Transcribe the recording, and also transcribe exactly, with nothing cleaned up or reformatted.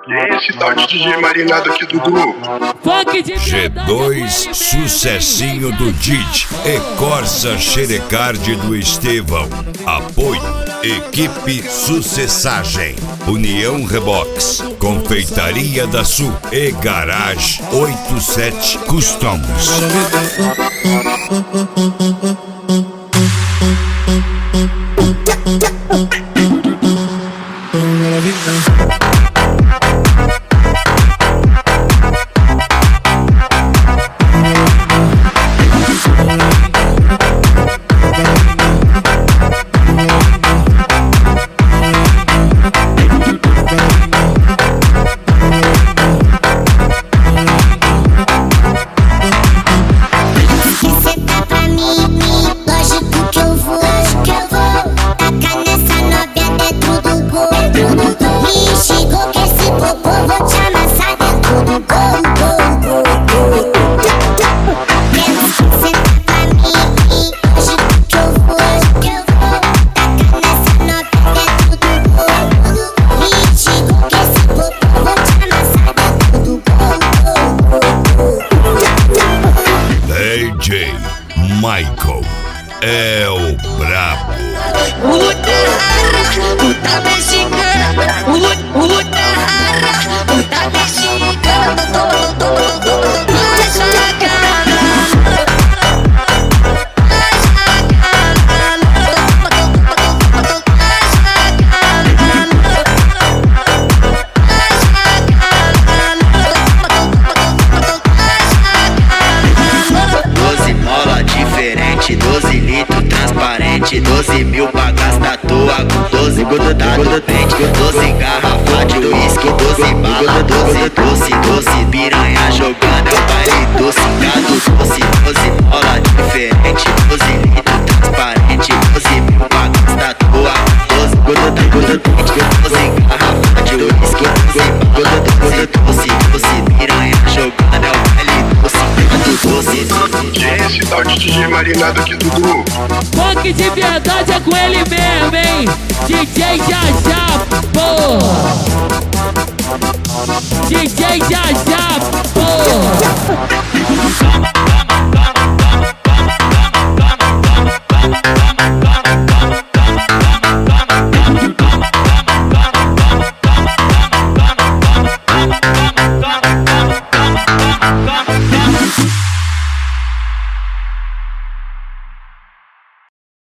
Quem é esse tal de D J marinado aqui do grupo? G dois, sucessinho do Didi e Corsa Xerecard do Estevão. Apoio, equipe Sucessagem, União Rebox, Confeitaria da Sul e Garage oitenta e sete Customs. D J Michael é o brabo. Puta rara, puta mexicana, puta rara, puta mexicana, tô, tô, tô, tô sacana. doze litros transparente, doze mil pra gastar tua com doze grudado no dente, doze garrafas de uísque, doze bala, doze doce, doze piranha jogando é o baile doce, gado doce, doze bola diferente, doze litros transparente, doze mil pra gastar tua com doze grudado no dente, doze garrafas de uísque, doze bala, doze doce, doze piranha jogando é o baile doce, gado doce. Quem é esse tal de D J marinado aqui do grupo? Funk de verdade é com ele mesmo, hein? D J Jajá, pô! D J Jajá, pô!